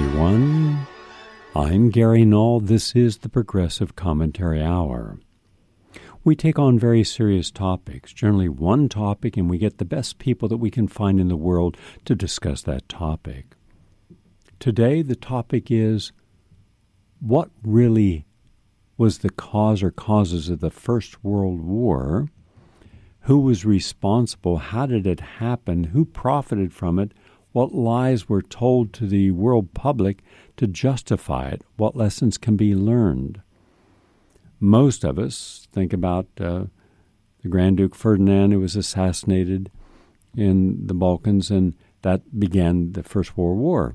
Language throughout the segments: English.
everyone. I'm Gary Null. This is the Progressive Commentary Hour. We take on very serious topics, generally one topic, and we get the best people that we can find in the world to discuss that topic. Today, the topic is, what really was the cause or causes of the First World War? Who was responsible? How did it happen? Who profited from it? What lies were told to the world public to justify it? What lessons can be learned? Most of us think about the Grand Duke Ferdinand, who was assassinated in the Balkans, and that began the First World War.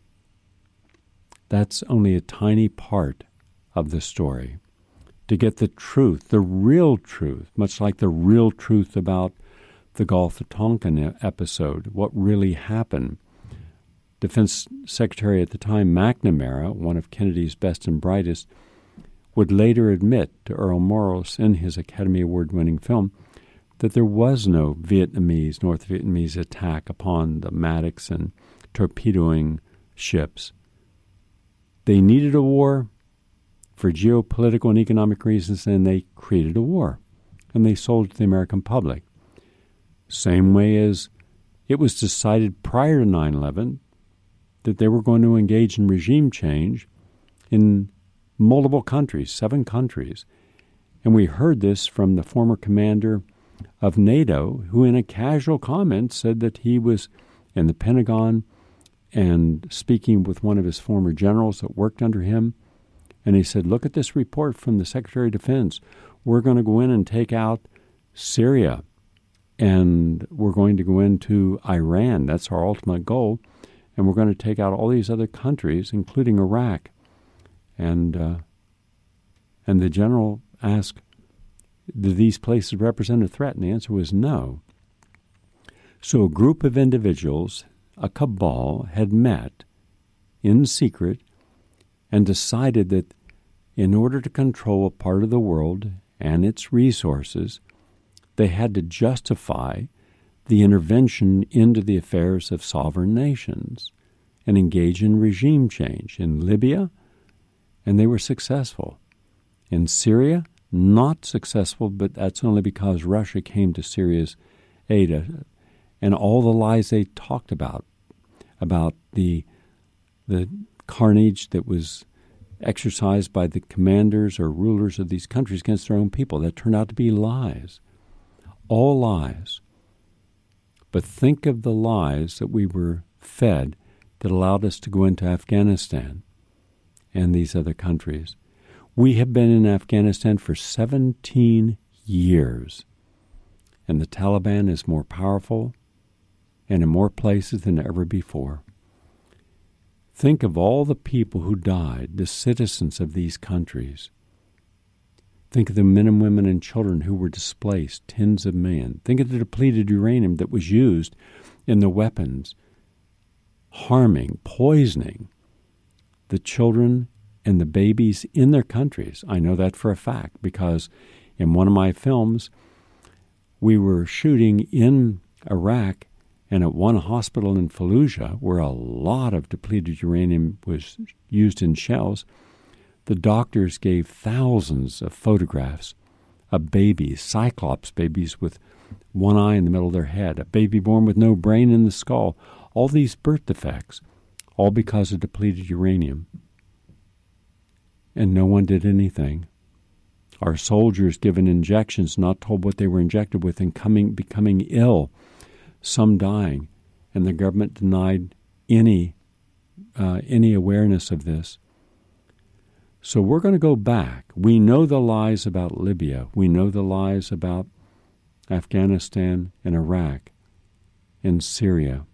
That's only a tiny part of the story. To get the truth, the real truth, much like the real truth about the Gulf of Tonkin episode, what really happened. Defense Secretary at the time, McNamara, one of Kennedy's best and brightest, would later admit to Earl Morris in his Academy Award-winning film that there was no North Vietnamese attack upon the Maddox and torpedoing ships. They needed a war for geopolitical and economic reasons, and they created a war, and they sold it to the American public. Same way as it was decided prior to 9/11 that they were going to engage in regime change in multiple countries, 7 countries. And we heard this from the former commander of NATO, who in a casual comment said that he was in the Pentagon and speaking with one of his former generals that worked under him. And he said, look at this report from the Secretary of Defense. We're going to go in and take out Syria. And we're going to go into Iran. That's our ultimate goal. And we're going to take out all these other countries, including Iraq. And the general asked, do these places represent a threat? And the answer was no. So a group of individuals, a cabal, had met in secret and decided that in order to control a part of the world and its resources, they had to justify the intervention into the affairs of sovereign nations and engage in regime change. In Libya, and they were successful. In Syria, not successful, but that's only because Russia came to Syria's aid. And all the lies they talked about the carnage that was exercised by the commanders or rulers of these countries against their own people, that turned out to be lies. All lies. But think of the lies that we were fed that allowed us to go into Afghanistan and these other countries. We have been in Afghanistan for 17 years, and the Taliban is more powerful and in more places than ever before. Think of all the people who died, the citizens of these countries. Think of the men and women and children who were displaced, tens of millions. Think of the depleted uranium that was used in the weapons, harming, poisoning the children and the babies in their countries. I know that for a fact because in one of my films, we were shooting in Iraq and at one hospital in Fallujah where a lot of depleted uranium was used in shells. The doctors gave thousands of photographs of babies, cyclops babies with one eye in the middle of their head, a baby born with no brain in the skull, all these birth defects, all because of depleted uranium. And no one did anything. Our soldiers given injections, not told what they were injected with, and becoming ill, some dying, and the government denied any awareness of this. So we're going to go back. We know the lies about Libya. We know the lies about Afghanistan and Iraq and Syria.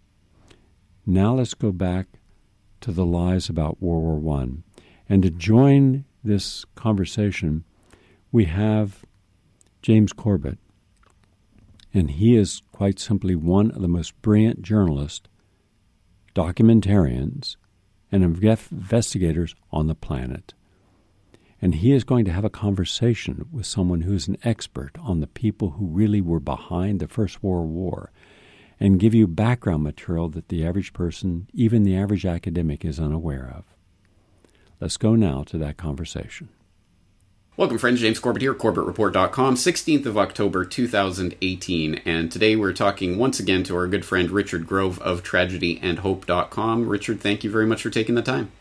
Now let's go back to the lies about World War I. And to join this conversation, we have James Corbett. And he is quite simply one of the most brilliant journalists, documentarians, and investigators on the planet. And he is going to have a conversation with someone who's an expert on the people who really were behind the First World War and give you background material that the average person, even the average academic, is unaware of. Let's go now to that conversation. Welcome, friends. James Corbett here, CorbettReport.com, 16th of October, 2018. And today we're talking once again to our good friend Richard Grove of TragedyAndHope.com. Richard, thank you very much for taking the time.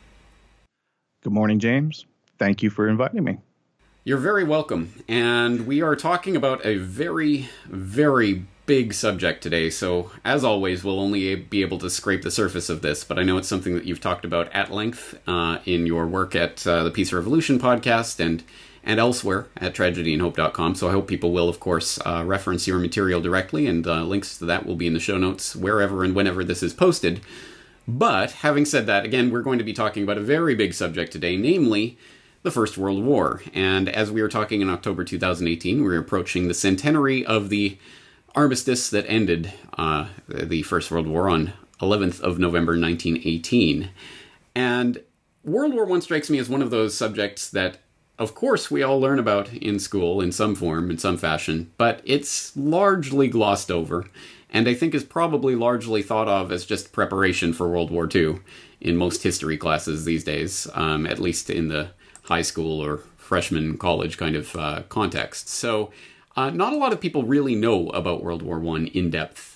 Good morning, James. Thank you for inviting me. You're very welcome. And we are talking about a very, very big subject today. So, as always, we'll only be able to scrape the surface of this, but I know it's something that you've talked about at length in your work at the Peace Revolution podcast and elsewhere at TragedyAndHope.com. So I hope people will, of course, reference your material directly, and links to that will be in the show notes wherever and whenever this is posted. But, having said that, again, we're going to be talking about a very big subject today, namely the First World War. And as we were talking in October 2018, we're approaching the centenary of the armistice that ended the First World War on 11th of November 1918. And World War I strikes me as one of those subjects that, of course, we all learn about in school in some form, in some fashion, but it's largely glossed over, and I think is probably largely thought of as just preparation for World War II in most history classes these days, at least in the high school or freshman college kind of context. So not a lot of people really know about World War I in depth,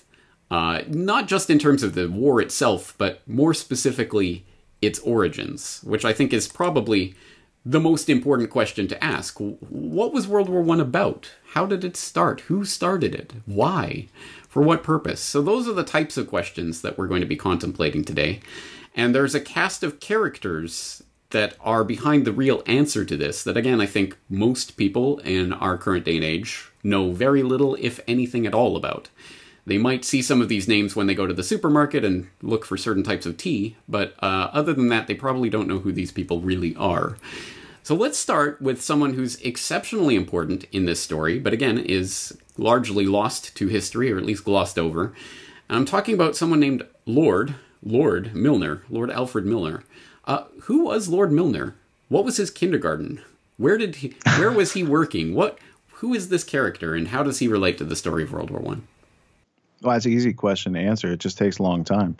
not just in terms of the war itself, but more specifically its origins, which I think is probably the most important question to ask. What was World War I about? How did it start? Who started it? Why? For what purpose? So those are the types of questions that we're going to be contemplating today. And there's a cast of characters that are behind the real answer to this that, again, I think most people in our current day and age know very little, if anything at all, about. They might see some of these names when they go to the supermarket and look for certain types of tea, but other than that, they probably don't know who these people really are. So let's start with someone who's exceptionally important in this story, but again is largely lost to history, or at least glossed over. I'm talking about someone named Lord Milner, Lord Alfred Milner. Who was Lord Milner? What was his kindergarten? Where was he working? Who is this character, and how does he relate to the story of World War I? Well, that's an easy question to answer. It just takes a long time.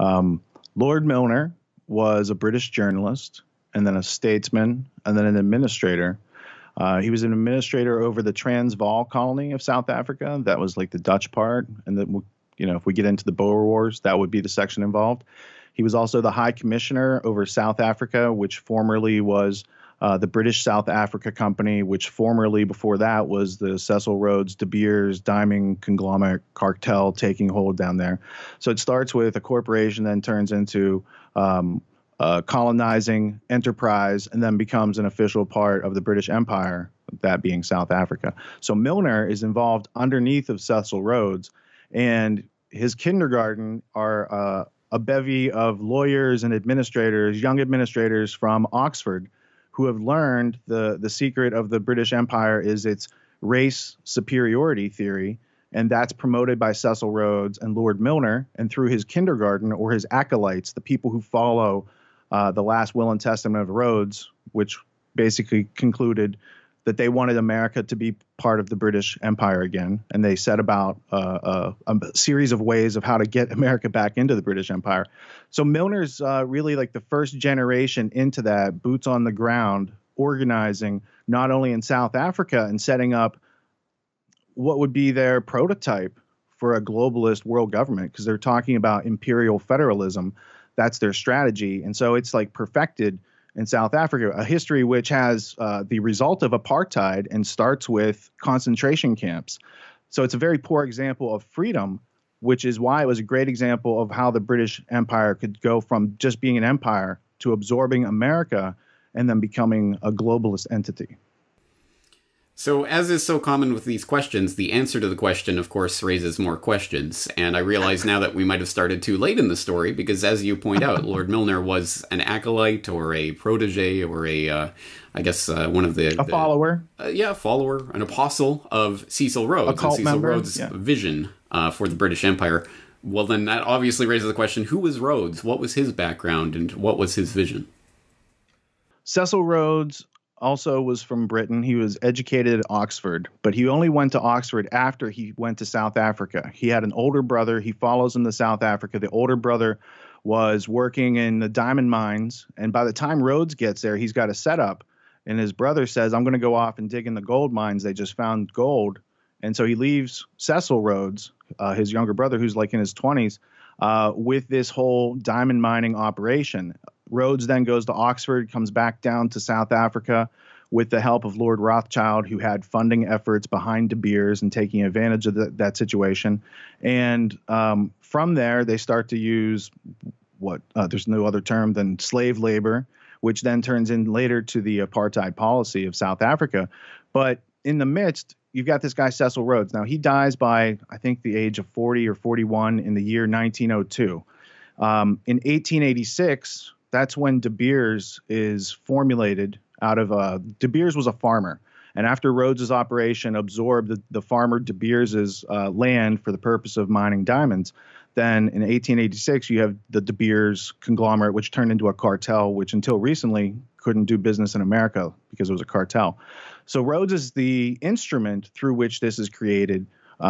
Lord Milner was a British journalist, and then a statesman, and then an administrator. He was an administrator over the Transvaal colony of South Africa. That was like the Dutch part. And then, if we get into the Boer Wars, that would be the section involved. He was also the High Commissioner over South Africa, which formerly was the British South Africa Company, which formerly before that was the Cecil Rhodes De Beers diamond conglomerate cartel taking hold down there. So it starts with a corporation, then turns into colonizing enterprise, and then becomes an official part of the British Empire, that being South Africa. So Milner is involved underneath of Cecil Rhodes, and his kindergarten are a bevy of lawyers and administrators, young administrators from Oxford, who have learned the secret of the British Empire is its race superiority theory, and that's promoted by Cecil Rhodes and Lord Milner, and through his kindergarten or his acolytes, the people who follow the last will and testament of Rhodes, which basically concluded that they wanted America to be part of the British Empire again. And they set about a series of ways of how to get America back into the British Empire. So Milner's really like the first generation into that, boots on the ground, organizing not only in South Africa and setting up what would be their prototype for a globalist world government, because they're talking about imperial federalism. That's their strategy. And so it's like perfected in South Africa, a history which has the result of apartheid and starts with concentration camps. So it's a very poor example of freedom, which is why it was a great example of how the British Empire could go from just being an empire to absorbing America and then becoming a globalist entity. So, as is so common with these questions, the answer to the question, of course, raises more questions. And I realize now that we might have started too late in the story, because as you point out, Lord Milner was an acolyte or a protege or one of the... A follower. A follower, an apostle of Cecil Rhodes. A cult and Cecil member. Rhodes' vision for the British Empire. Well, then that obviously raises the question, who was Rhodes? What was his background and what was his vision? Cecil Rhodes also was from Britain. He was educated at Oxford, but he only went to Oxford after he went to South Africa. He had an older brother. He follows him to South Africa. The older brother was working in the diamond mines, and by the time Rhodes gets there, he's got a setup, and his brother says, I'm going to go off and dig in the gold mines. They just found gold. And so he leaves Cecil Rhodes, his younger brother, who's like in his 20s, with this whole diamond mining operation. Rhodes then goes to Oxford, comes back down to South Africa with the help of Lord Rothschild, who had funding efforts behind De Beers and taking advantage of that situation. And from there, they start to use there's no other term than slave labor, which then turns in later to the apartheid policy of South Africa. But in the midst, you've got this guy, Cecil Rhodes. Now, he dies by, I think, the age of 40 or 41 in the year 1902. In 1886, that's when De Beers is formulated out of De Beers was a farmer. And after Rhodes's operation absorbed the farmer De Beers's land for the purpose of mining diamonds, then in 1886, you have the De Beers conglomerate, which turned into a cartel, which until recently couldn't do business in America because it was a cartel. So Rhodes is the instrument through which this is created.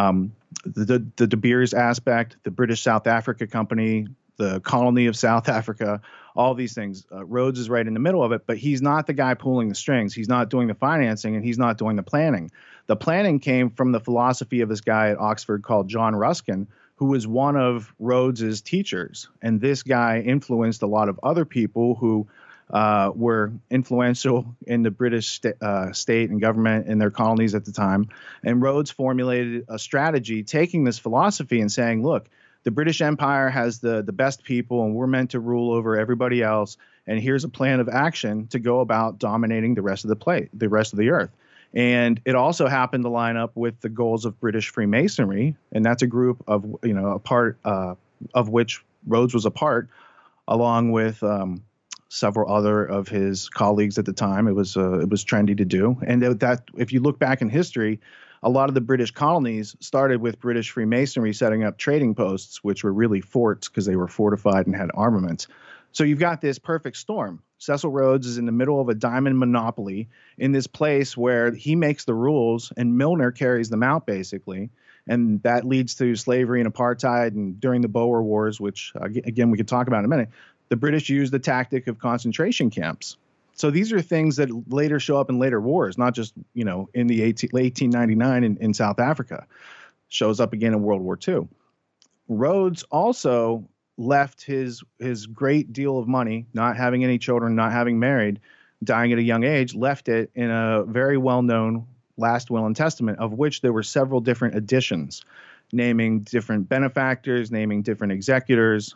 The De Beers aspect, the British South Africa Company, the colony of South Africa, all these things. Rhodes is right in the middle of it, but he's not the guy pulling the strings. He's not doing the financing, and he's not doing the planning. The planning came from the philosophy of this guy at Oxford called John Ruskin, who was one of Rhodes's teachers. And this guy influenced a lot of other people who were influential in the British state and government in their colonies at the time. And Rhodes formulated a strategy taking this philosophy and saying, look, the British Empire has the best people, and we're meant to rule over everybody else. And here's a plan of action to go about dominating the rest of the earth. And it also happened to line up with the goals of British Freemasonry, and that's a group of, a part of which Rhodes was a part, along with several other of his colleagues at the time. It was trendy to do, and that if you look back in history, a lot of the British colonies started with British Freemasonry setting up trading posts, which were really forts because they were fortified and had armaments. So you've got this perfect storm. Cecil Rhodes is in the middle of a diamond monopoly in this place where he makes the rules and Milner carries them out, basically. And that leads to slavery and apartheid. And during the Boer Wars, which, again, we could talk about in a minute, the British used the tactic of concentration camps. So these are things that later show up in later wars, not just, in the 1899 in South Africa. Shows up again in World War II. Rhodes also left his great deal of money, not having any children, not having married, dying at a young age, left it in a very well-known last will and testament, of which there were several different editions, naming different benefactors, naming different executors.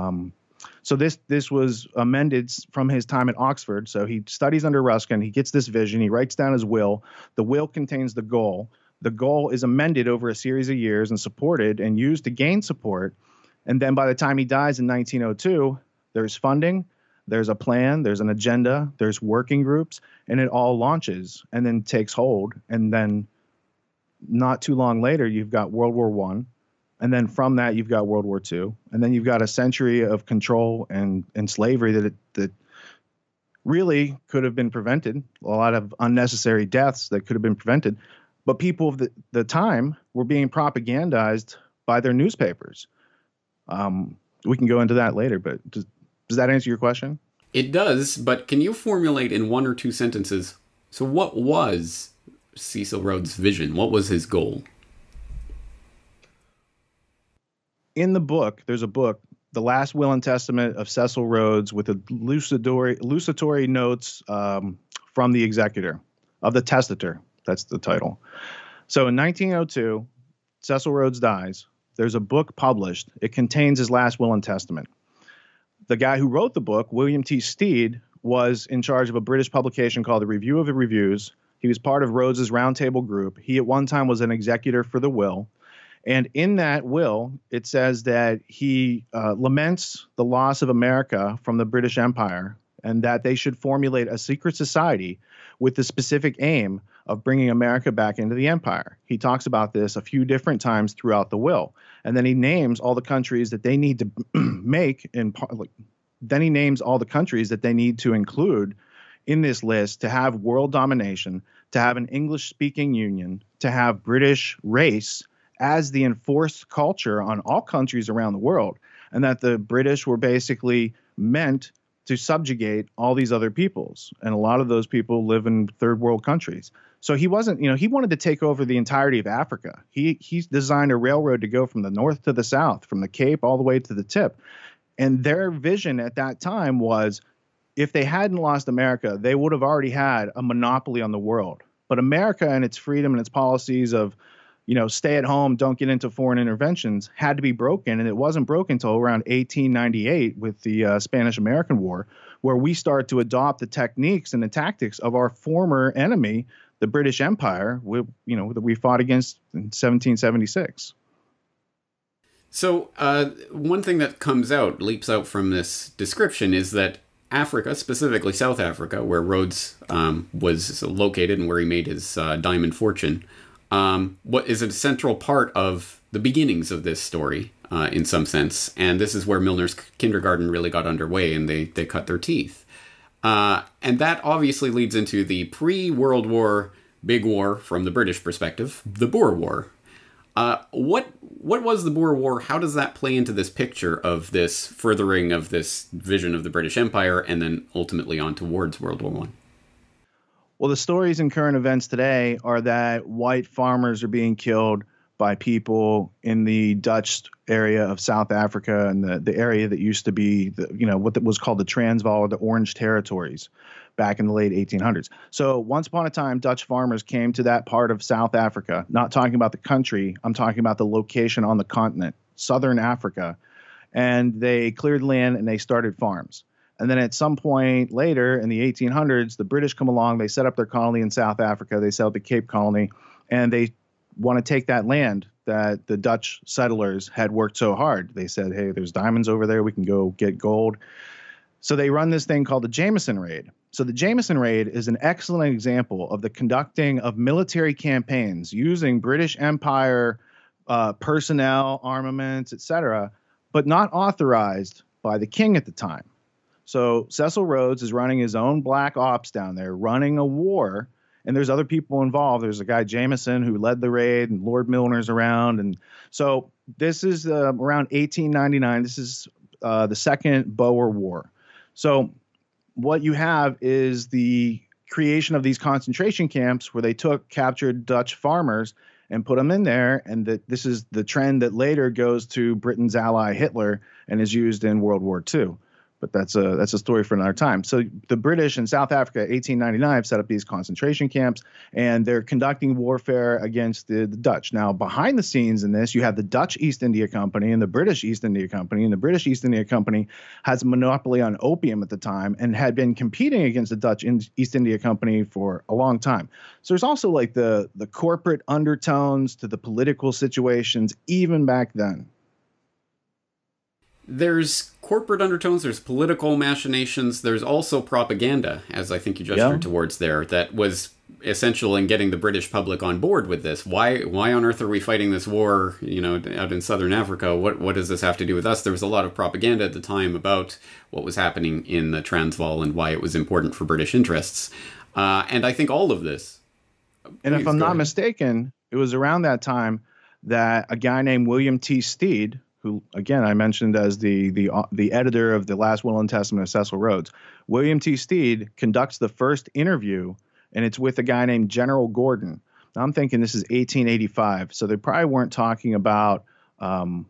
So this was amended from his time at Oxford. So he studies under Ruskin. He gets this vision. He writes down his will. The will contains the goal. The goal is amended over a series of years and supported and used to gain support. And then by the time he dies in 1902, there's funding, there's a plan, there's an agenda, there's working groups, and it all launches and then takes hold. And then not too long later, you've got World War I. And then from that, you've got World War II. And then you've got a century of control and slavery that really could have been prevented, a lot of unnecessary deaths that could have been prevented. But people of the time were being propagandized by their newspapers. We can go into that later, but does that answer your question? It does, but can you formulate in one or two sentences, so what was Cecil Rhodes' vision? What was his goal? In the book, there's a book, The Last Will and Testament of Cecil Rhodes, with lucitory notes from the executor, of the testator. That's the title. So in 1902, Cecil Rhodes dies. There's a book published. It contains his last will and testament. The guy who wrote the book, William T. Stead, was in charge of a British publication called the Review of the Reviews. He was part of Rhodes's roundtable group. He at one time was an executor for the will. And in that will, it says that he laments the loss of America from the British Empire and that they should formulate a secret society with the specific aim of bringing America back into the empire. He talks about this a few different times throughout the will. And then he names all the countries that they need to make then he names all the countries that they need to include in this list to have world domination, to have an English-speaking union, to have British race as the enforced culture on all countries around the world, and that the British were basically meant to subjugate all these other peoples. And a lot of those people live in third world countries. So he wasn't, he wanted to take over the entirety of Africa. He designed a railroad to go from the north to the south, from the Cape all the way to the tip. And their vision at that time was, if they hadn't lost America, they would have already had a monopoly on the world. But America and its freedom and its policies of, stay at home, don't get into foreign interventions, had to be broken. And it wasn't broken until around 1898 with the Spanish-American War, where we start to adopt the techniques and the tactics of our former enemy, the British Empire, that we fought against in 1776. So one thing that leaps out from this description is that Africa, specifically South Africa, where Rhodes was located and where he made his diamond fortune, what is a central part of the beginnings of this story, in some sense. And this is where Milner's kindergarten really got underway, and they cut their teeth. And that obviously leads into the pre-World War big war from the British perspective, the Boer War. What was the Boer War? How does that play into this picture of this furthering of this vision of the British Empire and then ultimately on towards World War I? Well, the stories and current events today are that white farmers are being killed by people in the Dutch area of South Africa and the area that used to be, what was called the Transvaal or the Orange Territories back in the late 1800s. So once upon a time, Dutch farmers came to that part of South Africa, not talking about the country, I'm talking about the location on the continent, Southern Africa, and they cleared land and they started farms. And then at some point later in the 1800s, the British come along, they set up their colony in South Africa, they set up the Cape Colony, and they want to take that land that the Dutch settlers had worked so hard. They said, hey, there's diamonds over there, we can go get gold. So they run this thing called the Jameson Raid. So the Jameson Raid is an excellent example of the conducting of military campaigns using British Empire personnel, armaments, etc., but not authorized by the king at the time. So Cecil Rhodes is running his own black ops down there, running a war, and there's other people involved. There's a guy, Jameson, who led the raid, and Lord Milner's around. And so this is around 1899. This is the second Boer War. So what you have is the creation of these concentration camps where they took captured Dutch farmers and put them in there. And this is the trend that later goes to Britain's ally Hitler and is used in World War II. But that's a story for another time. So the British in South Africa, 1899, set up these concentration camps, and they're conducting warfare against the Dutch. Now, behind the scenes in this, you have the Dutch East India Company and the British East India Company. And the British East India Company has a monopoly on opium at the time and had been competing against the Dutch East India Company for a long time. So there's also like the corporate undertones to the political situations even back then. There's corporate undertones, there's political machinations, there's also propaganda, as I think you gestured towards there, that was essential in getting the British public on board with this. Why on earth are we fighting this war, out in southern Africa? What does this have to do with us? There was a lot of propaganda at the time about what was happening in the Transvaal and why it was important for British interests. And I think all of this... And if I'm not mistaken, it was around that time that a guy named William T. Stead, who, again, I mentioned as the editor of the Last Will and Testament of Cecil Rhodes, William T. Stead conducts the first interview, and it's with a guy named General Gordon. Now, I'm thinking this is 1885, so they probably weren't talking about the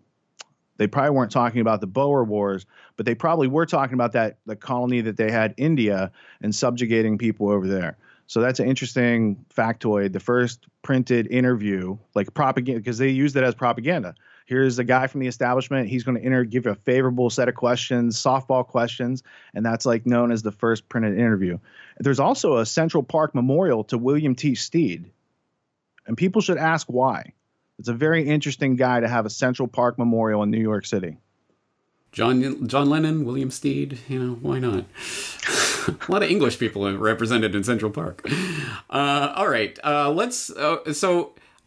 Boer Wars, but they probably were talking about the colony that they had, India, and subjugating people over there. So that's an interesting factoid. The first printed interview, like propaganda, because they used it as propaganda. Here's a guy from the establishment. He's going to give a favorable set of questions, softball questions, and that's like known as the first printed interview. There's also a Central Park memorial to William T. Stead, and people should ask why. It's a very interesting guy to have a Central Park memorial in New York City. John Lennon, William Stead, why not? A lot of English people are represented in Central Park. All right, let's. So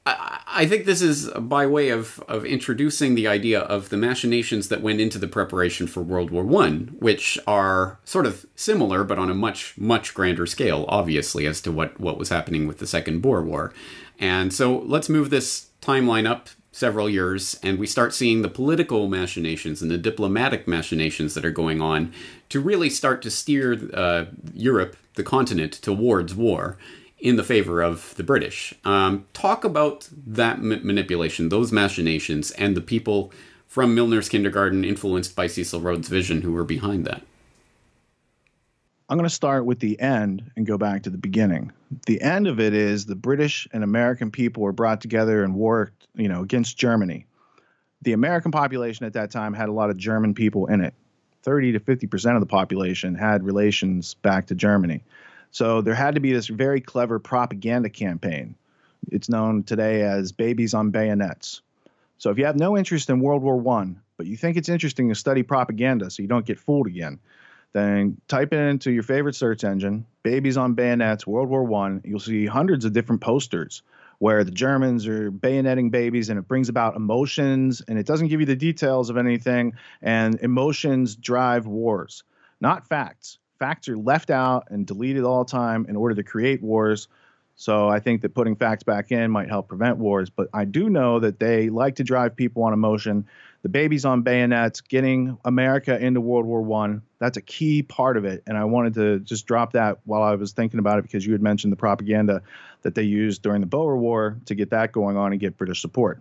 I think this is by way of introducing the idea of the machinations that went into the preparation for World War One, which are sort of similar, but on a much, much grander scale, obviously, as to what was happening with the Second Boer War. And so let's move this timeline up several years, and we start seeing the political machinations and the diplomatic machinations that are going on to really start to steer Europe, the continent, towards war in the favor of the British. Talk about that manipulation, those machinations, and the people from Milner's kindergarten influenced by Cecil Rhodes' vision who were behind that. I'm going to start with the end and go back to the beginning. The end of it is the British and American people were brought together and worked, against Germany. The American population at that time had a lot of German people in it. 30 to 50% of the population had relations back to Germany. So there had to be this very clever propaganda campaign. It's known today as Babies on Bayonets. So if you have no interest in World War I, but you think it's interesting to study propaganda so you don't get fooled again, then type it into your favorite search engine, Babies on Bayonets, World War I. You'll see hundreds of different posters where the Germans are bayoneting babies, and it brings about emotions, and it doesn't give you the details of anything, and emotions drive wars, not facts. Facts are left out and deleted all the time in order to create wars. So I think that putting facts back in might help prevent wars. But I do know that they like to drive people on emotion. The Babies on Bayonets, getting America into World War I, that's a key part of it. And I wanted to just drop that while I was thinking about it, because you had mentioned the propaganda that they used during the Boer War to get that going on and get British support.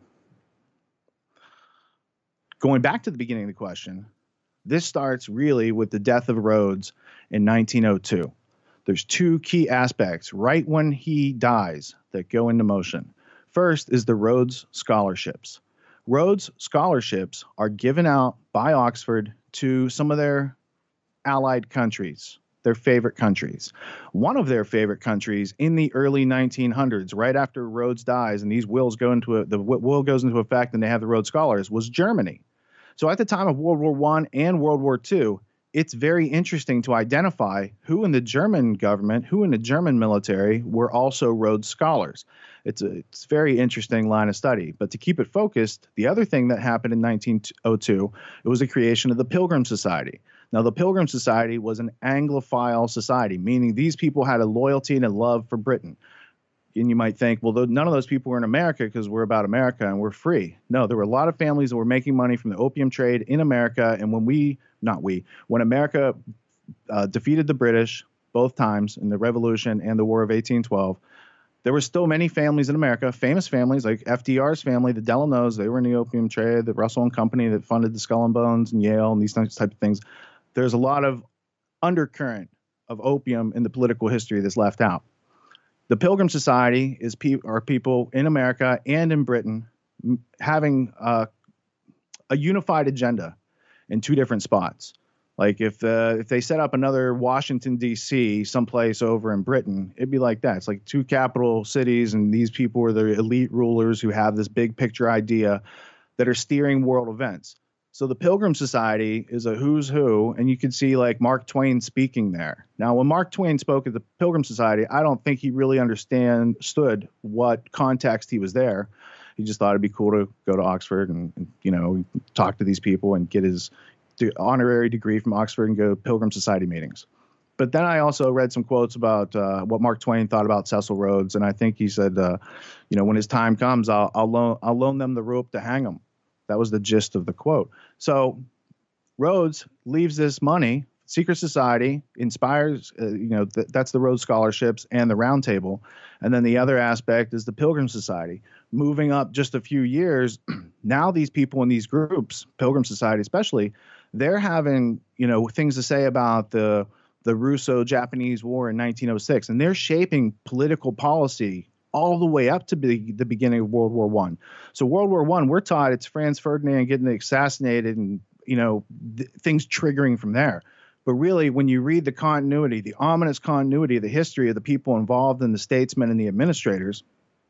Going back to the beginning of the question, this starts really with the death of Rhodes in 1902. There's two key aspects right when he dies that go into motion. First is the Rhodes Scholarships. Rhodes Scholarships are given out by Oxford to some of their allied countries, their favorite countries. One of their favorite countries in the early 1900s, right after Rhodes dies, and these wills go into the will goes into effect, and they have the Rhodes Scholars, was Germany. So at the time of World War I and World War II, it's very interesting to identify who in the German government, who in the German military were also Rhodes Scholars. It's a very interesting line of study. But to keep it focused, the other thing that happened in 1902, it was the creation of the Pilgrim Society. Now, the Pilgrim Society was an Anglophile society, meaning these people had a loyalty and a love for Britain. And you might think, well, none of those people were in America because we're about America and we're free. No, there were a lot of families that were making money from the opium trade in America. And when America defeated the British both times in the Revolution and the War of 1812, there were still many families in America, famous families like FDR's family, the Delanos. They were in the opium trade, the Russell and Company that funded the Skull and Bones and Yale and these types of things. There's a lot of undercurrent of opium in the political history that's left out. The Pilgrim Society are people in America and in Britain having a unified agenda in two different spots. Like if they set up another Washington, D.C., someplace over in Britain, it'd be like that. It's like two capital cities, and these people are the elite rulers who have this big picture idea that are steering world events. So the Pilgrim Society is a who's who, and you can see like Mark Twain speaking there. Now, when Mark Twain spoke at the Pilgrim Society, I don't think he really understood what context he was there. He just thought it'd be cool to go to Oxford and talk to these people and get his honorary degree from Oxford and go to Pilgrim Society meetings. But then I also read some quotes about what Mark Twain thought about Cecil Rhodes, and I think he said, when his time comes, I'll loan them the rope to hang him. That was the gist of the quote. So Rhodes leaves this money. Secret Society inspires, that's the Rhodes Scholarships and the Round Table. And then the other aspect is the Pilgrim Society. Moving up just a few years, now these people in these groups, Pilgrim Society especially, they're having, things to say about the Russo-Japanese War in 1906. And they're shaping political policy all the way up to the beginning of World War I. So World War I, we're taught it's Franz Ferdinand getting assassinated and, things triggering from there. But really, when you read the continuity, the ominous continuity of the history of the people involved and the statesmen and the administrators,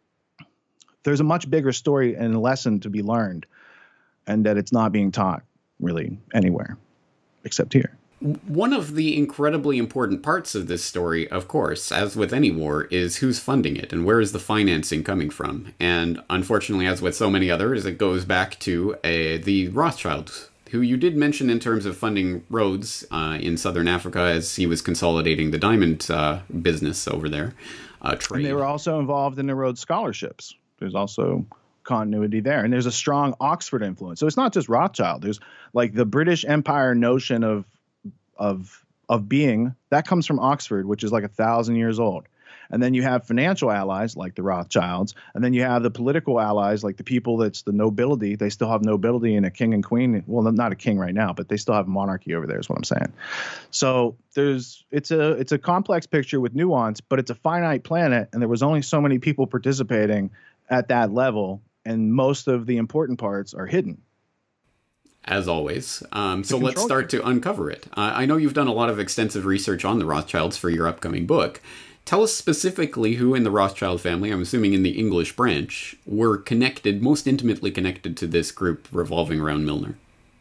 there's a much bigger story and lesson to be learned, and that it's not being taught really anywhere except here. One of the incredibly important parts of this story, of course, as with any war, is who's funding it and where is the financing coming from. And unfortunately, as with so many others, it goes back to the Rothschilds, who you did mention in terms of funding Rhodes in southern Africa as he was consolidating the diamond business over there. Trade. And they were also involved in the Rhodes scholarships. There's also continuity there. And there's a strong Oxford influence. So it's not just Rothschild. There's like the British Empire notion of being, that comes from Oxford, which is like 1,000 years old. And then you have financial allies like the Rothschilds, and then you have the political allies like the people that's the nobility. They still have nobility and a king and queen. Well, not a king right now, but they still have monarchy over there is what I'm saying. So it's a complex picture with nuance, but it's a finite planet, and there was only so many people participating at that level, and most of the important parts are hidden. As always. So let's start to uncover it. I know you've done a lot of extensive research on the Rothschilds for your upcoming book. Tell us specifically who in the Rothschild family, I'm assuming in the English branch, were connected, most intimately connected to this group revolving around Milner.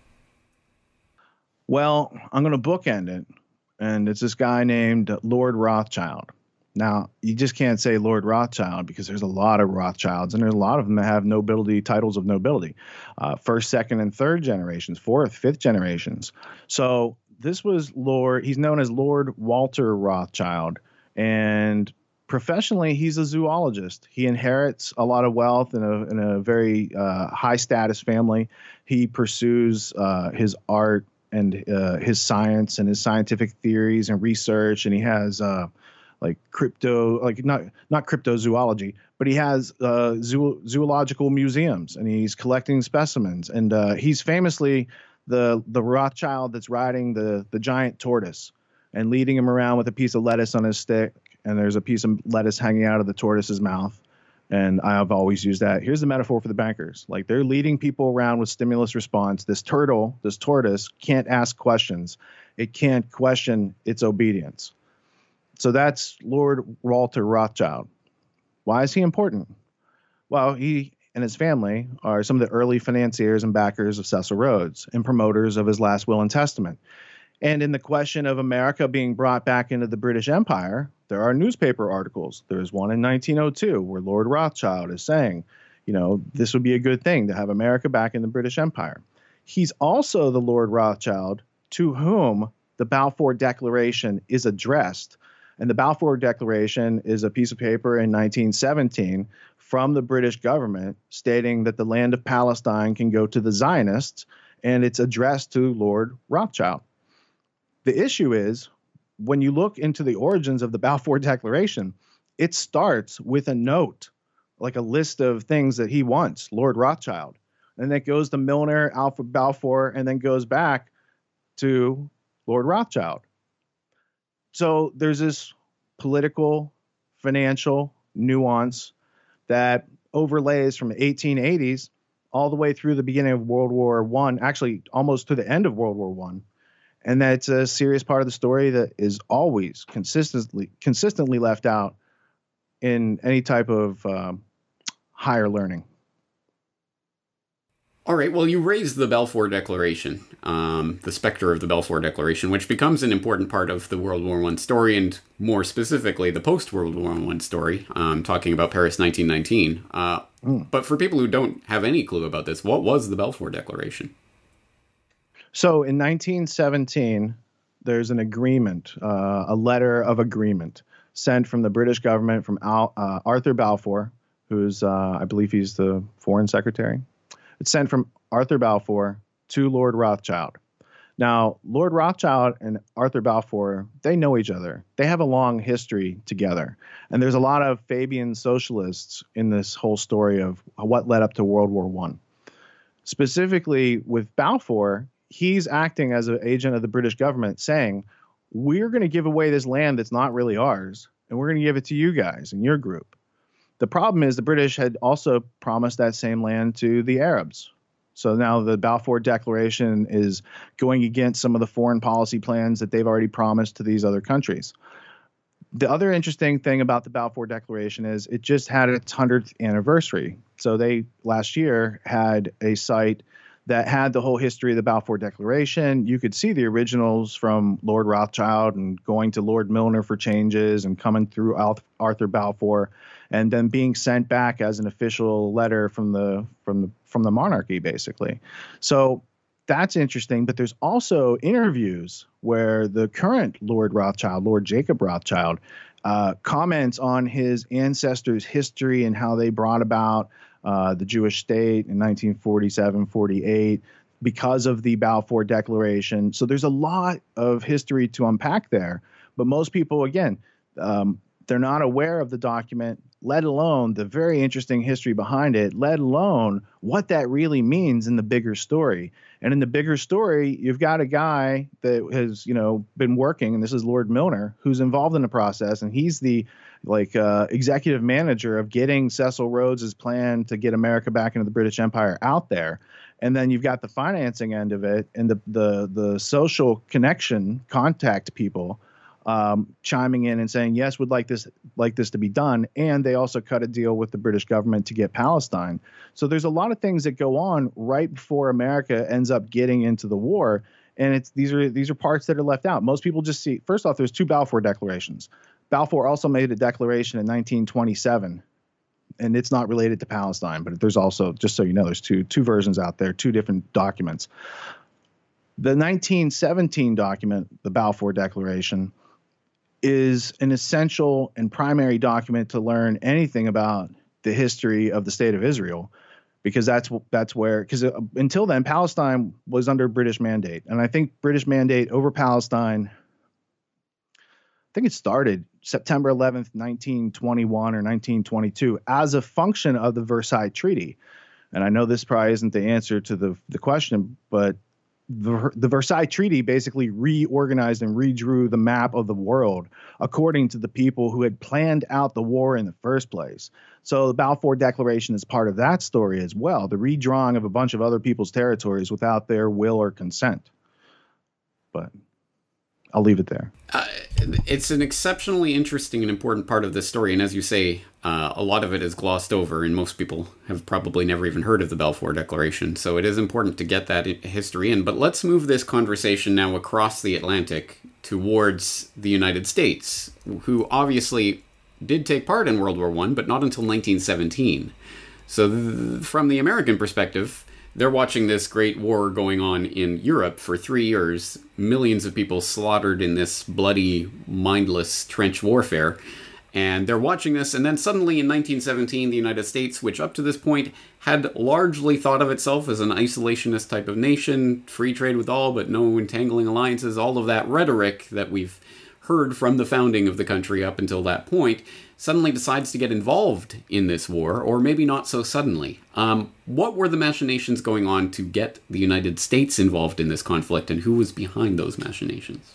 Well, I'm going to bookend it, and it's this guy named Lord Rothschild. Now, you just can't say Lord Rothschild because there's a lot of Rothschilds, and there's a lot of them that have nobility, titles of nobility, first, second, and third generations, fourth, fifth generations. So this was he's known as Lord Walter Rothschild, and professionally, he's a zoologist. He inherits a lot of wealth in a very high status family. He pursues his art and his science and his scientific theories and research, and he has like crypto, like not cryptozoology, but he has zoological museums, and he's collecting specimens. And he's famously the Rothschild that's riding the giant tortoise and leading him around with a piece of lettuce on his stick, and there's a piece of lettuce hanging out of the tortoise's mouth. And I've always used that. Here's the metaphor for the bankers. Like, they're leading people around with stimulus response. This tortoise can't ask questions. It can't question its obedience. So that's Lord Walter Rothschild. Why is he important? Well, he and his family are some of the early financiers and backers of Cecil Rhodes and promoters of his last will and testament. And in the question of America being brought back into the British Empire, there are newspaper articles. There's one in 1902 where Lord Rothschild is saying, this would be a good thing to have America back in the British Empire. He's also the Lord Rothschild to whom the Balfour Declaration is addressed. And the Balfour Declaration is a piece of paper in 1917 from the British government stating that the land of Palestine can go to the Zionists, and it's addressed to Lord Rothschild. The issue is, when you look into the origins of the Balfour Declaration, it starts with a note, like a list of things that he wants, Lord Rothschild. And it goes to Milner, Alfred Balfour, and then goes back to Lord Rothschild. So there's this political, financial nuance that overlays from the 1880s all the way through the beginning of World War I, actually almost to the end of World War I. And that's a serious part of the story that is always consistently left out in any type of higher learning. All right, well, you raised the Balfour Declaration, the specter of the Balfour Declaration, which becomes an important part of the World War I story, and more specifically, the post-World War I story, talking about Paris 1919. But for people who don't have any clue about this, what was the Balfour Declaration? So in 1917, there's an agreement, a letter of agreement sent from the British government from Arthur Balfour, who's, I believe he's the foreign secretary. It's sent from Arthur Balfour to Lord Rothschild. Now, Lord Rothschild and Arthur Balfour, they know each other. They have a long history together. And there's a lot of Fabian socialists in this whole story of what led up to World War I. Specifically with Balfour, he's acting as an agent of the British government saying, we're going to give away this land that's not really ours, and we're going to give it to you guys and your group. The problem is the British had also promised that same land to the Arabs. So now the Balfour Declaration is going against some of the foreign policy plans that they've already promised to these other countries. The other interesting thing about the Balfour Declaration is it just had its 100th anniversary. So they last year had a site that had the whole history of the Balfour Declaration. You could see the originals from Lord Rothschild and going to Lord Milner for changes and coming through Arthur Balfour, and then being sent back as an official letter from the monarchy, basically. So that's interesting. But there's also interviews where the current Lord Rothschild, Lord Jacob Rothschild, comments on his ancestors' history and how they brought about the Jewish state in 1947-48 because of the Balfour Declaration. So there's a lot of history to unpack there. But most people, again, they're not aware of the document, let alone the very interesting history behind it, let alone what that really means in the bigger story. And in the bigger story, you've got a guy that has, been working, and this is Lord Milner, who's involved in the process, and he's the executive manager of getting Cecil Rhodes's plan to get America back into the British Empire out there. And then you've got the financing end of it and the social contact people chiming in and saying, yes, would like this to be done. And they also cut a deal with the British government to get Palestine. So there's a lot of things that go on right before America ends up getting into the war. And these are parts that are left out. Most people just see, first off, there's two Balfour declarations. Balfour also made a declaration in 1927, and it's not related to Palestine, but there's also, just so you know, there's two versions out there, two different documents. The 1917 document, the Balfour Declaration, is an essential and primary document to learn anything about the history of the state of Israel, because that's where, because until then, Palestine was under British mandate. And I think British mandate over Palestine, I think it started September 11th, 1921 or 1922 as a function of the Versailles Treaty. And I know this probably isn't the answer to the question, but the Versailles Treaty basically reorganized and redrew the map of the world according to the people who had planned out the war in the first place. So the Balfour Declaration is part of that story as well, the redrawing of a bunch of other people's territories without their will or consent. But I'll leave it there. It's an exceptionally interesting and important part of this story, and as you say, a lot of it is glossed over, and most people have probably never even heard of the Balfour Declaration, so it is important to get that history in. But let's move this conversation now across the Atlantic towards the United States, who obviously did take part in World War I, but not until 1917. So from the American perspective, they're watching this great war going on in Europe for 3 years, millions of people slaughtered in this bloody, mindless trench warfare. And they're watching this, and then suddenly in 1917, the United States, which up to this point had largely thought of itself as an isolationist type of nation, free trade with all, but no entangling alliances, all of that rhetoric that we've heard from the founding of the country up until that point, suddenly decides to get involved in this war, or maybe not so suddenly. What were the machinations going on to get the United States involved in this conflict, and who was behind those machinations?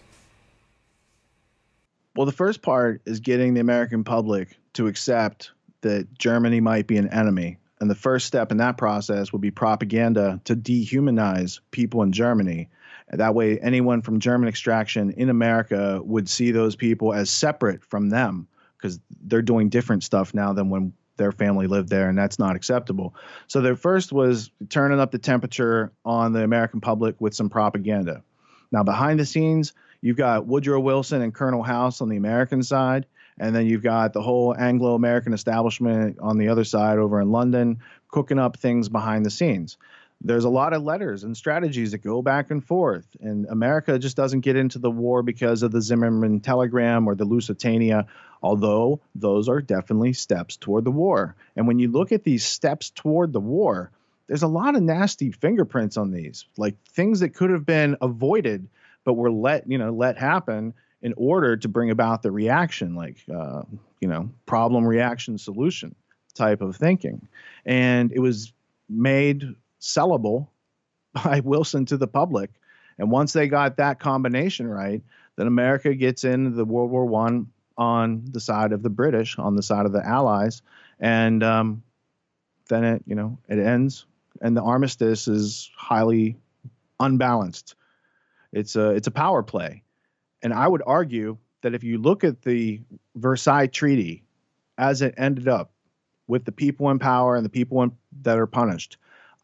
Well, the first part is getting the American public to accept that Germany might be an enemy. And the first step in that process would be propaganda to dehumanize people in Germany. And that way, anyone from German extraction in America would see those people as separate from them, because they're doing different stuff now than when their family lived there, and that's not acceptable. So their first was turning up the temperature on the American public with some propaganda. Now, behind the scenes, you've got Woodrow Wilson and Colonel House on the American side, and then you've got the whole Anglo-American establishment on the other side over in London cooking up things behind the scenes. There's a lot of letters and strategies that go back and forth, and America just doesn't get into the war because of the Zimmerman telegram or the Lusitania, although those are definitely steps toward the war. And when you look at these steps toward the war, there's a lot of nasty fingerprints on these, like things that could have been avoided but were let happen in order to bring about the reaction, like problem, reaction, solution type of thinking. And it was made sellable by Wilson to the public. And once they got that combination right, then America gets into the World War I on the side of the British, on the side of the Allies. And then it ends, and the armistice is highly unbalanced. It's a power play. And I would argue that if you look at the Versailles Treaty as it ended up with the people in power and the people that are punished,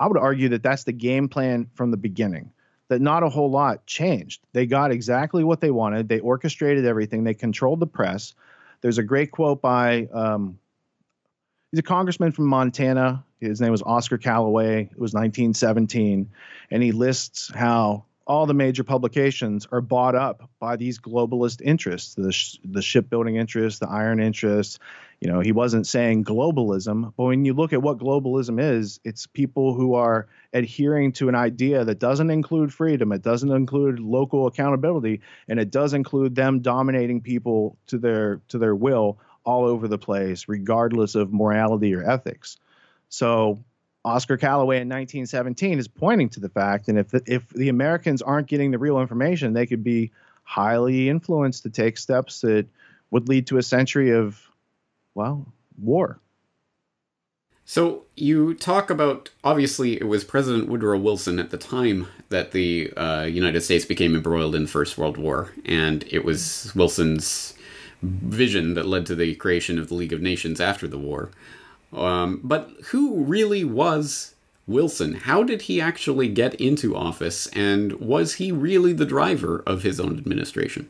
I would argue that that's the game plan from the beginning, that not a whole lot changed. They got exactly what they wanted. They orchestrated everything. They controlled the press. There's a great quote by, he's a congressman from Montana. His name was Oscar Callaway. It was 1917. And he lists how all the major publications are bought up by these globalist interests, the shipbuilding interests, the iron interests. He wasn't saying globalism, but when you look at what globalism is, it's people who are adhering to an idea that doesn't include freedom, it doesn't include local accountability, and it does include them dominating people to their will all over the place, regardless of morality or ethics. So Oscar Callaway in 1917 is pointing to the fact, and if the Americans aren't getting the real information, they could be highly influenced to take steps that would lead to a century of, war. So you talk about, obviously, it was President Woodrow Wilson at the time that the United States became embroiled in the First World War, and it was Wilson's vision that led to the creation of the League of Nations after the war. But who really was Wilson? How did he actually get into office, and was he really the driver of his own administration?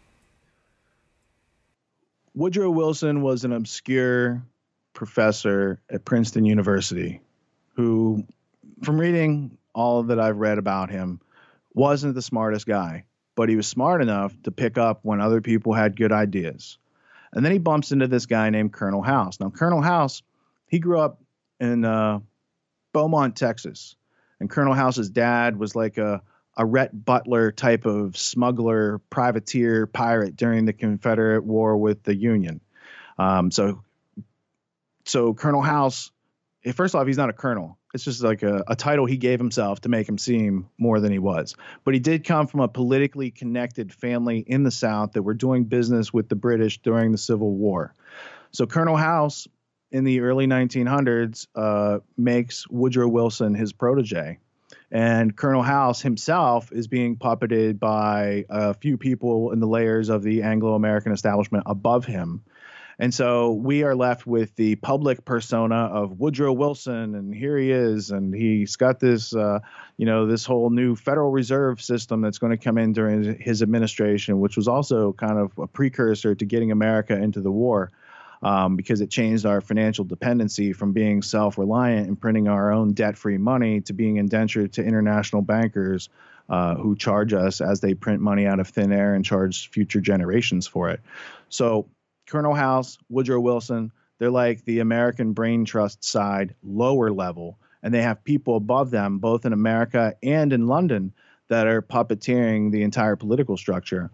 Woodrow Wilson was an obscure professor at Princeton University who, from reading all that I've read about him, wasn't the smartest guy, but he was smart enough to pick up when other people had good ideas. And then he bumps into this guy named Colonel House. Now, Colonel House, he grew up in Beaumont, Texas. And Colonel House's dad was like a Rhett Butler type of smuggler, privateer, pirate during the Confederate War with the Union. So Colonel House, first off, he's not a colonel. It's just like a title he gave himself to make him seem more than he was. But he did come from a politically connected family in the South that were doing business with the British during the Civil War. So Colonel House, in the early 1900s, makes Woodrow Wilson his protege. And Colonel House himself is being puppeted by a few people in the layers of the Anglo-American establishment above him. And so we are left with the public persona of Woodrow Wilson, and here he is, and he's got this, this whole new Federal Reserve system that's going to come in during his administration, which was also kind of a precursor to getting America into the war. Because it changed our financial dependency from being self-reliant and printing our own debt-free money to being indentured to international bankers who charge us as they print money out of thin air and charge future generations for it. So Colonel House, Woodrow Wilson, they're like the American Brain Trust side, lower level, and they have people above them, both in America and in London, that are puppeteering the entire political structure.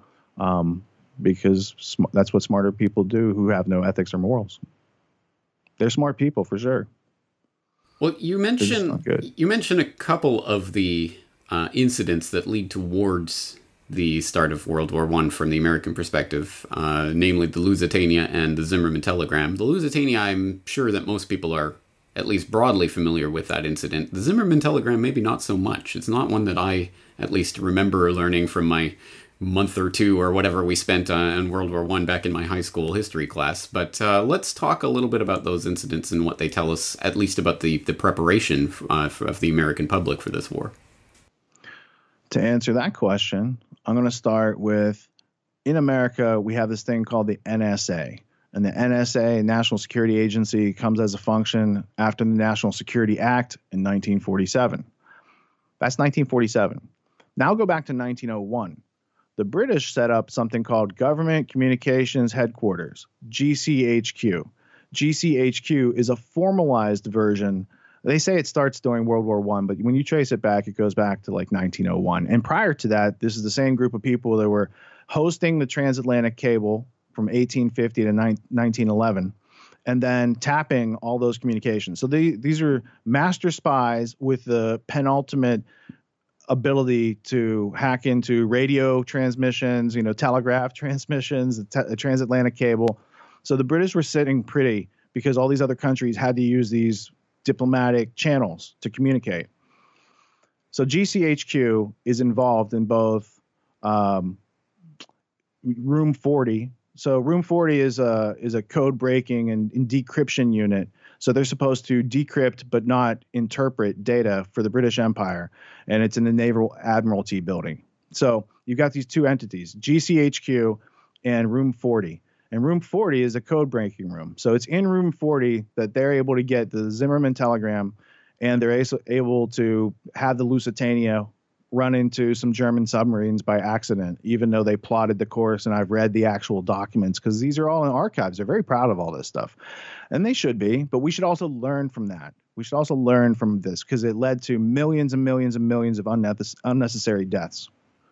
Because that's what smarter people do who have no ethics or morals. They're smart people for sure. Well, you mentioned a couple of the incidents that lead towards the start of World War I from the American perspective, namely the Lusitania and the Zimmermann telegram. The Lusitania, I'm sure that most people are at least broadly familiar with that incident. The Zimmermann telegram, maybe not so much. It's not one that I at least remember learning from my month or two or whatever we spent on World War I back in my high school history class. But let's talk a little bit about those incidents and what they tell us, at least about the preparation of the American public for this war. To answer that question, I'm going to start with, in America, we have this thing called the NSA. And the NSA, National Security Agency, comes as a function after the National Security Act in 1947. That's 1947. Now go back to 1901. The British set up something called Government Communications Headquarters, GCHQ. GCHQ is a formalized version. They say it starts during World War I, but when you trace it back, it goes back to like 1901. And prior to that, this is the same group of people that were hosting the transatlantic cable from 1850 to 1911, and then tapping all those communications. So these are master spies with the penultimate ability to hack into radio transmissions, telegraph transmissions, the transatlantic cable. So the British were sitting pretty because all these other countries had to use these diplomatic channels to communicate. So GCHQ is involved in both Room 40. So Room 40 is a code breaking and decryption unit So they're supposed to decrypt but not interpret data for the British Empire, and it's in the Naval Admiralty building. So you've got these two entities, GCHQ and Room 40. And Room 40 is a code breaking room. So it's in Room 40 that they're able to get the Zimmerman telegram, and they're able to have the Lusitania run into some German submarines by accident, even though they plotted the course. And I've read the actual documents because these are all in archives. They're very proud of all this stuff. And they should be, but we should also learn from that. We should also learn from this because it led to millions and millions and millions of unnecessary deaths.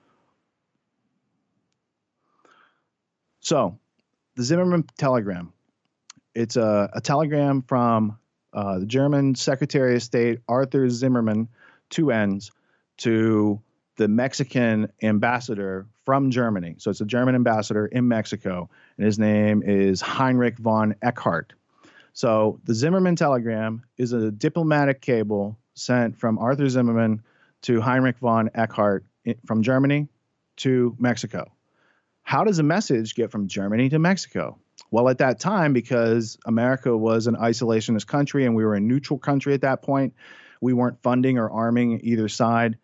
So the Zimmerman telegram, it's a telegram from the German Secretary of State, Arthur Zimmerman, two N's, to the Mexican ambassador from Germany. So it's a German ambassador in Mexico, and his name is Heinrich von Eckhardt. So the Zimmerman telegram is a diplomatic cable sent from Arthur Zimmerman to Heinrich von Eckhardt from Germany to Mexico. How does a message get from Germany to Mexico? Well, at that time, because America was an isolationist country and we were a neutral country at that point, we weren't funding or arming either side,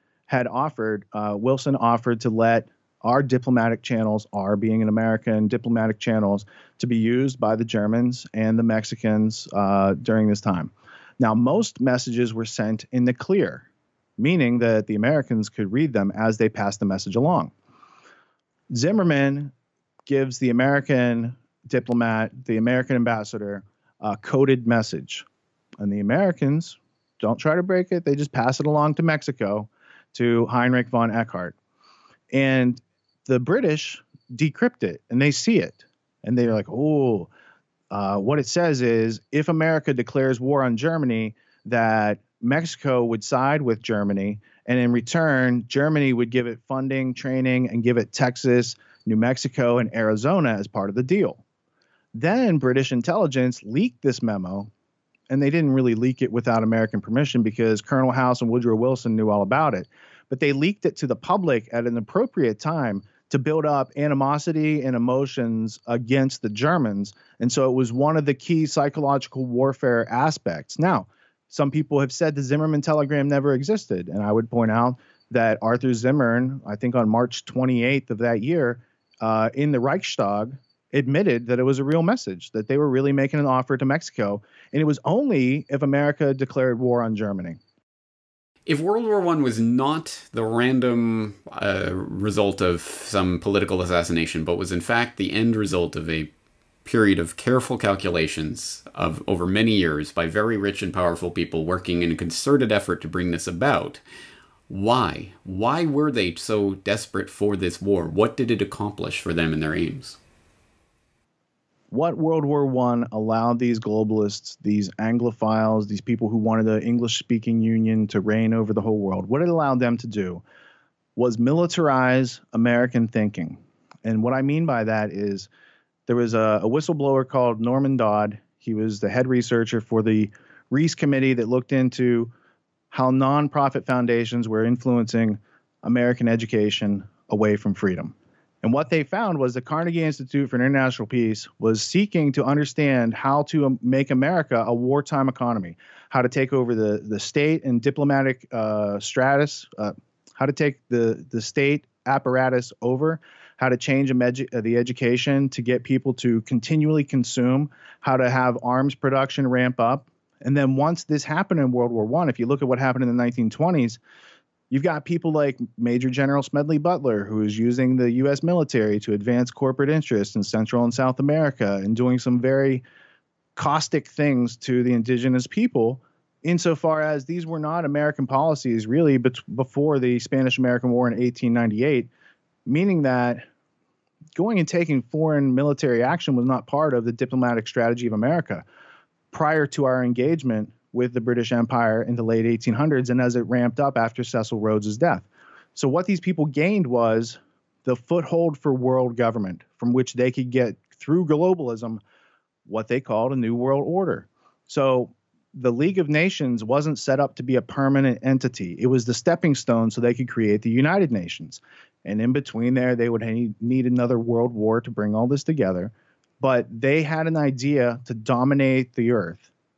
Wilson offered to let our diplomatic channels, our being an American diplomatic channels, to be used by the Germans and the Mexicans during this time. Now, most messages were sent in the clear, meaning that the Americans could read them as they passed the message along. Zimmerman gives the American diplomat, the American ambassador, a coded message. And the Americans don't try to break it. They just pass it along to Mexico, to Heinrich von Eckhardt. And the British decrypt it, and they see it. And they're like, what it says is, if America declares war on Germany, that Mexico would side with Germany, and in return, Germany would give it funding, training, and give it Texas, New Mexico, and Arizona as part of the deal. Then British intelligence leaked this memo, and they didn't really leak it without American permission because Colonel House and Woodrow Wilson knew all about it. But they leaked it to the public at an appropriate time to build up animosity and emotions against the Germans. And so it was one of the key psychological warfare aspects. Now, some people have said the Zimmerman telegram never existed. And I would point out that Arthur Zimmern, I think on March 28th of that year, in the Reichstag, admitted that it was a real message, that they were really making an offer to Mexico. And it was only if America declared war on Germany. If World War I was not the random result of some political assassination, but was in fact the end result of a period of careful calculations of over many years by very rich and powerful people working in a concerted effort to bring this about, why? Why were they so desperate for this war? What did it accomplish for them and their aims? What World War I allowed these globalists, these Anglophiles, these people who wanted the English-speaking union to reign over the whole world, what it allowed them to do was militarize American thinking. And what I mean by that is there was a whistleblower called Norman Dodd. He was the head researcher for the Reese Committee that looked into how nonprofit foundations were influencing American education away from freedom. And what they found was the Carnegie Institute for International Peace was seeking to understand how to make America a wartime economy, how to take over the state and diplomatic stratus, how to take the state apparatus over, how to change the education to get people to continually consume, how to have arms production ramp up. And then once this happened in World War I, if you look at what happened in the 1920s, you've got people like Major General Smedley Butler, who is using the U.S. military to advance corporate interests in Central and South America and doing some very caustic things to the indigenous people, insofar as these were not American policies really before the Spanish-American War in 1898, meaning that going and taking foreign military action was not part of the diplomatic strategy of America prior to our engagement with the British Empire in the late 1800s and as it ramped up after Cecil Rhodes's death. So what these people gained was the foothold for world government from which they could get through globalism what they called a new world order. So the League of Nations wasn't set up to be a permanent entity. It was the stepping stone so they could create the United Nations. And in between there, they would need another world war to bring all this together. But they had an idea to dominate the earth.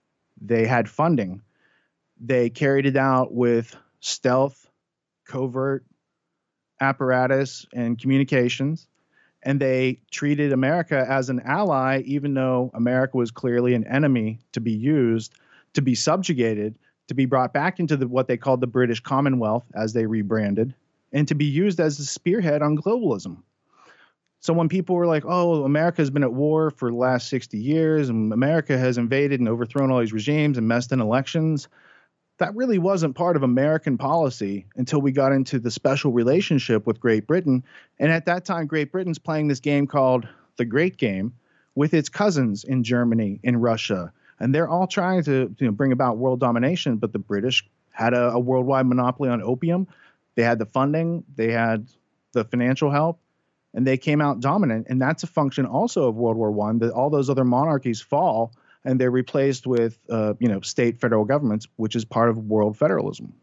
They had funding. They carried it out with stealth, covert apparatus, and communications. And they treated America as an ally, even though America was clearly an enemy to be used, to be subjugated, to be brought back into what they called the British Commonwealth, as they rebranded, and to be used as a spearhead on globalism. So when people were like, oh, America has been at war for the last 60 years, and America has invaded and overthrown all these regimes and messed in elections, that really wasn't part of American policy until we got into the special relationship with Great Britain. And at that time, Great Britain's playing this game called the Great Game with its cousins in Germany, in Russia. And they're all trying to bring about world domination. But the British had a worldwide monopoly on opium. They had the funding. They had the financial help. And they came out dominant. And that's a function also of World War I, that all those other monarchies fall and they're replaced with, state federal governments, which is part of world federalism.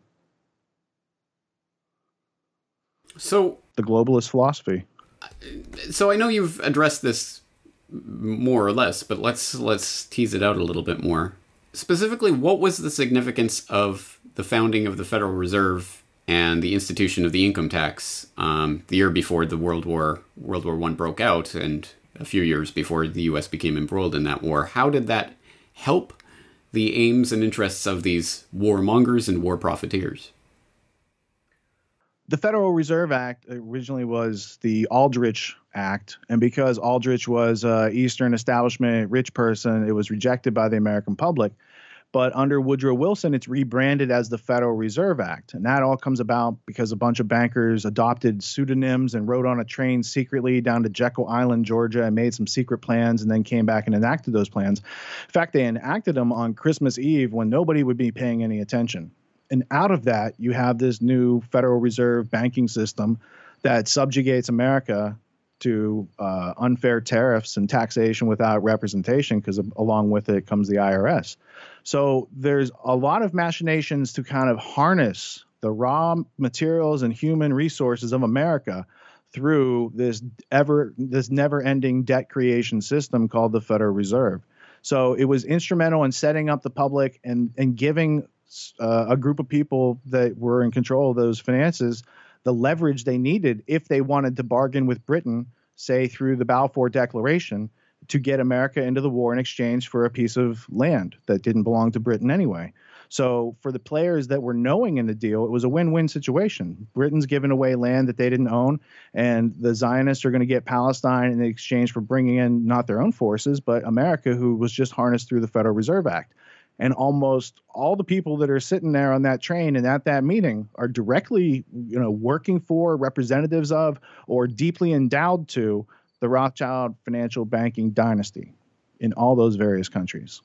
So the globalist philosophy. So I know you've addressed this more or less, but let's tease it out a little bit more. Specifically, what was the significance of the founding of the Federal Reserve and the institution of the income tax the year before the World War I broke out, and a few years before the U.S. became embroiled in that war? How did that help the aims and interests of these warmongers and war profiteers? The Federal Reserve Act originally was the Aldrich Act, and because Aldrich was an Eastern establishment rich person, it was rejected by the American public. But under Woodrow Wilson, it's rebranded as the Federal Reserve Act. And that all comes about because a bunch of bankers adopted pseudonyms and rode on a train secretly down to Jekyll Island, Georgia, and made some secret plans and then came back and enacted those plans. In fact, they enacted them on Christmas Eve when nobody would be paying any attention. And out of that, you have this new Federal Reserve banking system that subjugates America to unfair tariffs and taxation without representation, because along with it comes the IRS. So there's a lot of machinations to kind of harness the raw materials and human resources of America through this never-ending debt creation system called the Federal Reserve. So it was instrumental in setting up the public and giving a group of people that were in control of those finances the leverage they needed if they wanted to bargain with Britain, say through the Balfour Declaration, to get America into the war in exchange for a piece of land that didn't belong to Britain anyway. So for the players that were knowing in the deal, it was a win-win situation. Britain's giving away land that they didn't own, and the Zionists are going to get Palestine in exchange for bringing in not their own forces, but America, who was just harnessed through the Federal Reserve Act. And almost all the people that are sitting there on that train and at that meeting are directly, working for, representatives of, or deeply endowed to the Rothschild financial banking dynasty in all those various countries.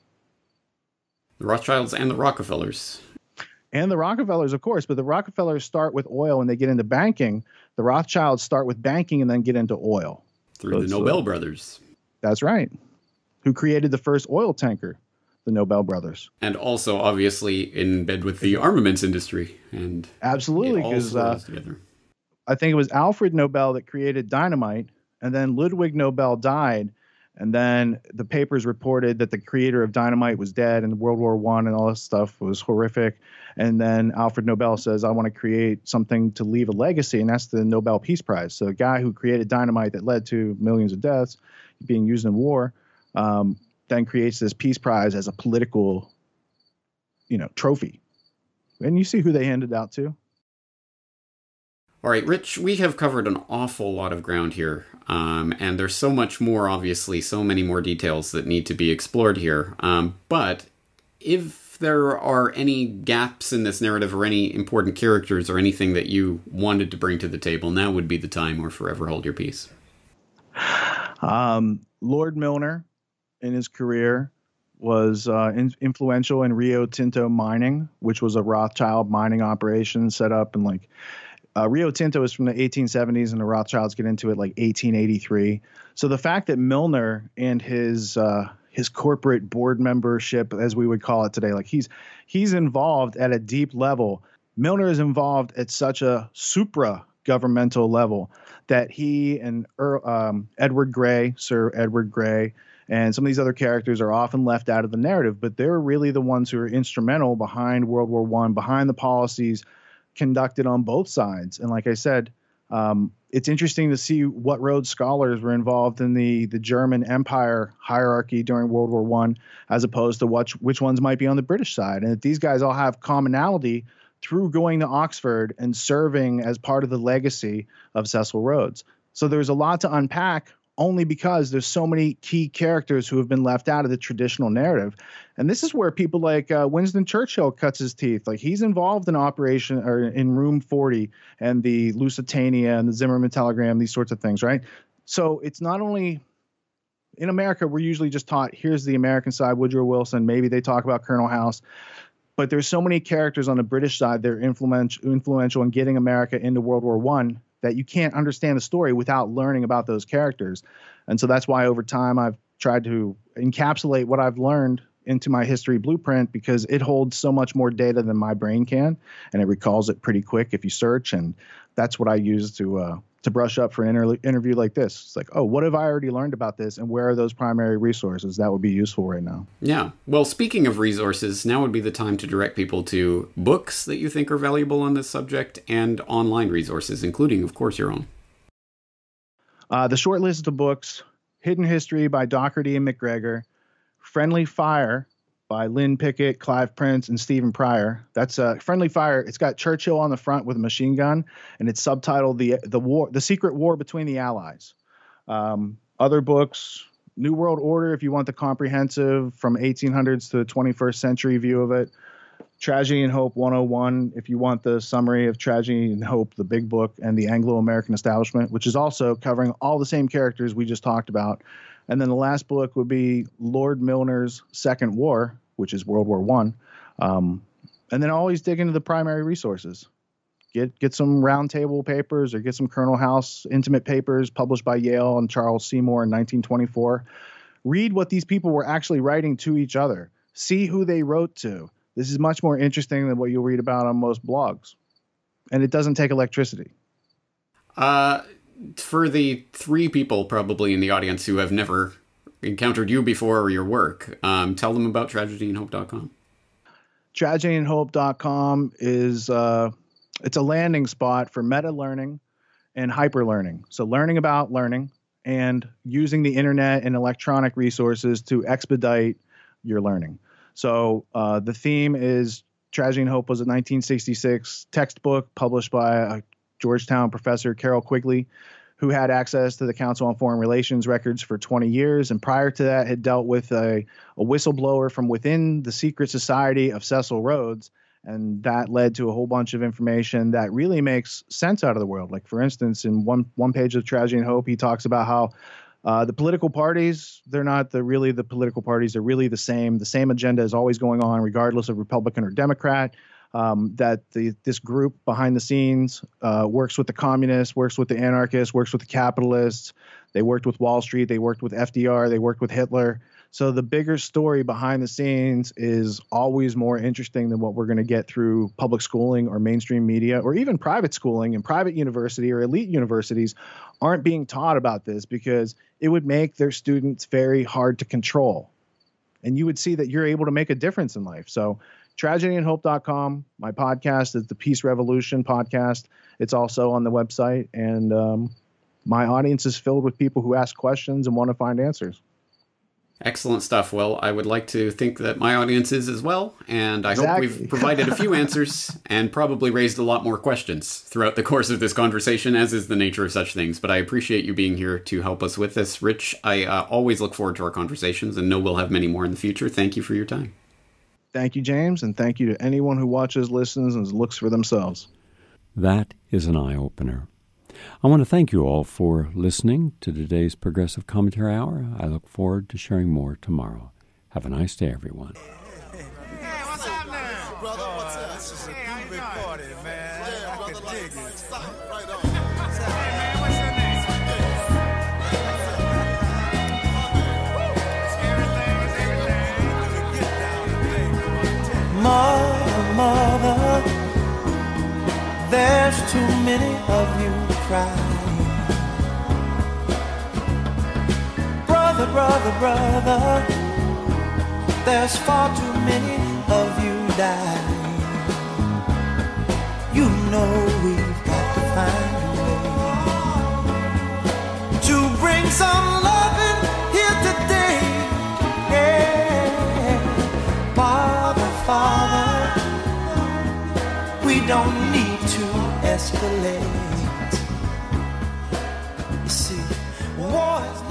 The Rothschilds and the Rockefellers. And the Rockefellers, of course, but the Rockefellers start with oil and they get into banking. The Rothschilds start with banking and then get into oil. Through the Nobel brothers. That's right. Who created the first oil tanker? The Nobel brothers. And also, obviously, in bed with the armaments industry. And absolutely, because I think it was Alfred Nobel that created dynamite, and then Ludwig Nobel died, and then the papers reported that the creator of dynamite was dead, and World War I and all this stuff was horrific. And then Alfred Nobel says, I want to create something to leave a legacy, and that's the Nobel Peace Prize. So a guy who created dynamite that led to millions of deaths being used in war, then creates this Peace Prize as a political, trophy. And you see who they handed out to. All right, Rich, we have covered an awful lot of ground here. And there's so much more, obviously, so many more details that need to be explored here. But if there are any gaps in this narrative or any important characters or anything that you wanted to bring to the table, now would be the time, or forever hold your peace. Lord Milner, in his career, was influential in Rio Tinto mining, which was a Rothschild mining operation set up in Rio Tinto is from the 1870s, and the Rothschilds get into it 1883. So the fact that Milner and his corporate board membership, as we would call it today, he's involved at a deep level. Milner is involved at such a supra-governmental level that he and Sir Edward Grey, And some of these other characters are often left out of the narrative, but they're really the ones who are instrumental behind World War I, behind the policies conducted on both sides. And like I said, it's interesting to see what Rhodes scholars were involved in the German Empire hierarchy during World War I, as opposed to which ones might be on the British side. And that these guys all have commonality through going to Oxford and serving as part of the legacy of Cecil Rhodes. So there's a lot to unpack, only because there's so many key characters who have been left out of the traditional narrative. And this is where people like Winston Churchill cuts his teeth. Like, he's involved in Operation, or in Room 40 and the Lusitania and the Zimmerman telegram, these sorts of things, right? So it's not only in America, we're usually just taught, here's the American side, Woodrow Wilson, maybe they talk about Colonel House. But there's so many characters on the British side that are influential in getting America into World War I, that you can't understand the story without learning about those characters. And so that's why over time I've tried to encapsulate what I've learned into my history blueprint, because it holds so much more data than my brain can, and it recalls it pretty quick if you search. And that's what I use to brush up for an interview like this. It's like, oh, what have I already learned about this, and where are those primary resources that would be useful right now? Yeah. Well, speaking of resources, now would be the time to direct people to books that you think are valuable on this subject, and online resources, including, of course, your own. The short list of books: Hidden History by Docherty and McGregor, Friendly Fire by Lynn Pickett, Clive Prince, and Stephen Pryor. That's Friendly Fire. It's got Churchill on the front with a machine gun, and it's subtitled the Secret War Between the Allies. Other books: New World Order, if you want the comprehensive from 1800s to the 21st century view of it. Tragedy and Hope 101, if you want the summary of Tragedy and Hope, the big book, and the Anglo-American Establishment, which is also covering all the same characters we just talked about. And then the last book would be Lord Milner's Second War, which is World War I. And then always dig into the primary resources. Get some roundtable papers, or get some Colonel House intimate papers published by Yale and Charles Seymour in 1924. Read what these people were actually writing to each other. See who they wrote to. This is much more interesting than what you'll read about on most blogs. And it doesn't take electricity. For the 3 people probably in the audience who have never encountered you before or your work, tell them about tragedyandhope.com. Tragedyandhope.com is it's a landing spot for meta learning and hyper learning. So learning about learning and using the internet and electronic resources to expedite your learning. So the theme is Tragedy and Hope was a 1966 textbook published by a Georgetown professor, Carol Quigley, who had access to the Council on Foreign Relations records for 20 years. And prior to that had dealt with a whistleblower from within the secret society of Cecil Rhodes. And that led to a whole bunch of information that really makes sense out of the world. Like, for instance, in one page of Tragedy and Hope, he talks about how the political parties, they're not really the political parties. They're really the same. The same agenda is always going on, regardless of Republican or Democrat. That this group behind the scenes works with the communists, works with the anarchists, works with the capitalists. They worked with Wall Street. They worked with FDR. They worked with Hitler. So the bigger story behind the scenes is always more interesting than what we're going to get through public schooling or mainstream media, or even private schooling. And private university or elite universities aren't being taught about this because it would make their students very hard to control. And you would see that you're able to make a difference in life. So tragedyandhope.com. My podcast is the Peace Revolution podcast. It's also on the website. And my audience is filled with people who ask questions and want to find answers. Excellent stuff. Well, I would like to think that my audience is as well, and I hope we've provided a few answers and probably raised a lot more questions throughout the course of this conversation, as is the nature of such things. But I appreciate you being here to help us with this. Rich, I always look forward to our conversations and know we'll have many more in the future. Thank you for your time. Thank you, James, and thank you to anyone who watches, listens, and looks for themselves. That is an eye-opener. I want to thank you all for listening to today's Progressive Commentary Hour. I look forward to sharing more tomorrow. Have a nice day, everyone. Hey, what's up now? Brother, what's up? This is a big party, man. Yeah, brother, I can dig it. Stop right on. Hey, man, what's your name? Mother, there's too many of you crying. Brother, brother, there's far too many of you dying. You know we've got to find a way to bring some loving here today. Yeah. Father, we don't need to escalate. You see, war is